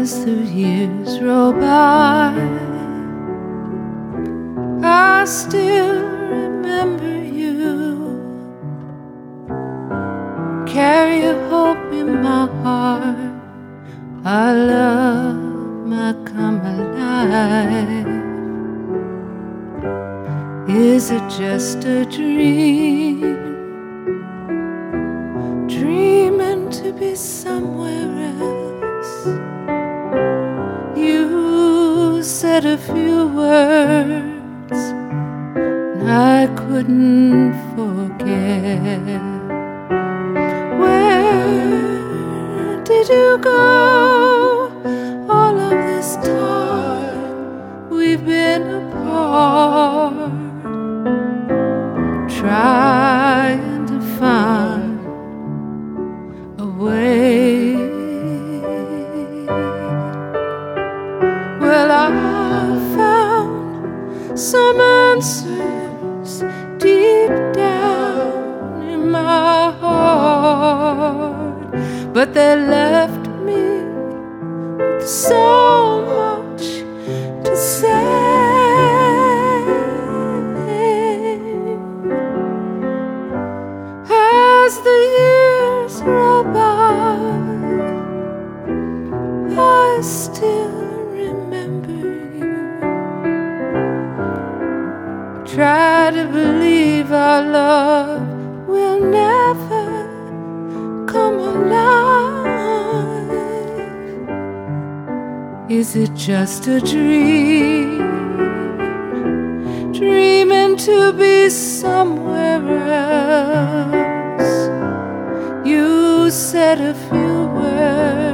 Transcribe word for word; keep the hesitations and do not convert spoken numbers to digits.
As the years roll by, I still remember you. Carry a hope in my heart. Our love might come alive. Is it just a dream? Dreaming to be somewhere else. You said a few words and I couldn't forget. Where did you go? All of this time we've been apart, trying to find a way. Well, I found some answers deep down in my heart, but they left me with so much to say. As the years roll by, I still remember you. Try to believe our love will never come alive. Is it just a dream? Dreaming to be somewhere else. You said a few words